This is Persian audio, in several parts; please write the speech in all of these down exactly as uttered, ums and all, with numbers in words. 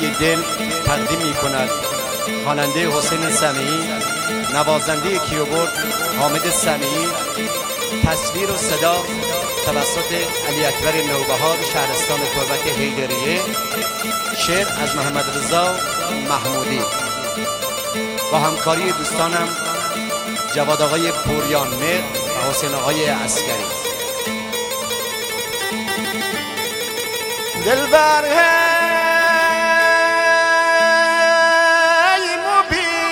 دل تقدیم می کند خواننده حسین سمیعی، نوازنده کیبورد حامد سمیعی، تصویر و صدا توسط علی اکبر نوبهار شهرستان تربت حیدریه، شعر از محمد رضا محمودی با همکاری دوستانم جواد آقای پوریان مهر و حسین آقای عسکری. دلبر هی مو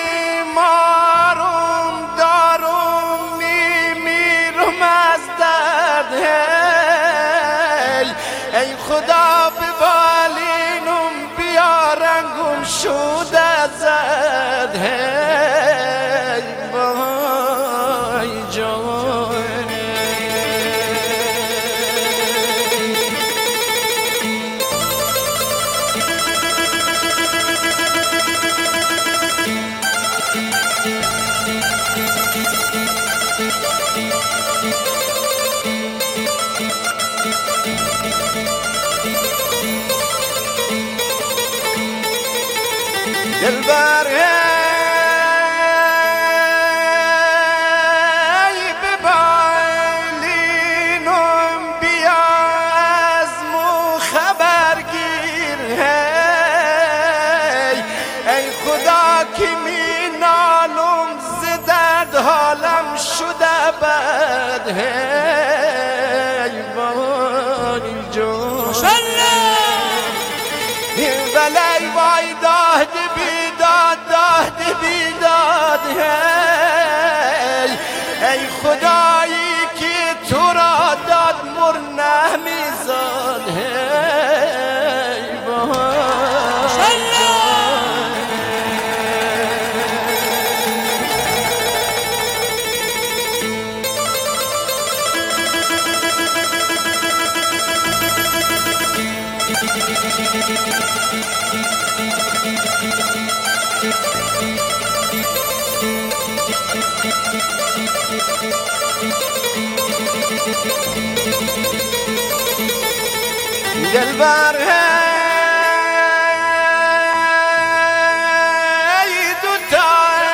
بیمارم دارم میمیرم از درد هی ای خدا به بالینم بیارنگم شد از زد هی وای جان دلبر هی به بالینم بیا از مو خبر گیر هی ای خدا که می نالم ز درد حالم شده بد هی وای جان ولی وای داد بیداد داد بیداد هی ای خدایی که تو را داد مر نمیزاد هی وای دلبر هی دوتا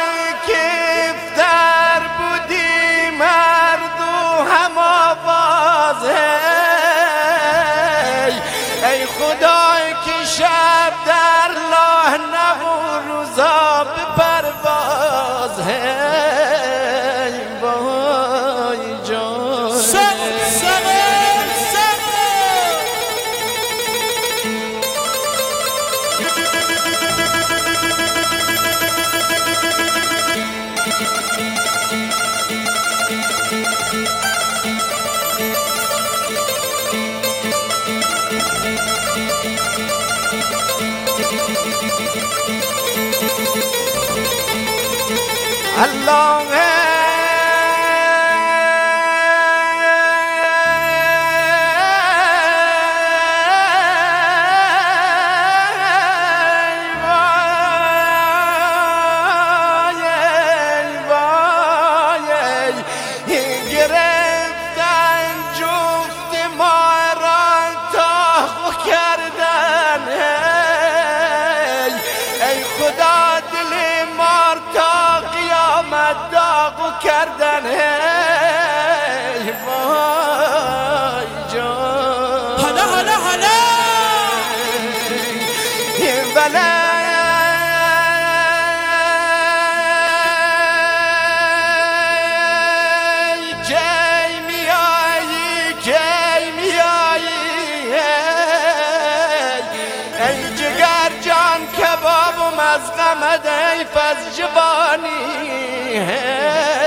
کفتر بودیم هر دو هم آواز هی ای خدای که شب در لاه نبود روزا به پرواز هی وای جان الله گرفتن جفت ما را تاخو کردن ای خدا دل مار تا قیامت داغو کردن هی وای جان حالا حالا حالا بله کی میایی کی میایی ای جگر جان کبابم از غمت حیف از جوانی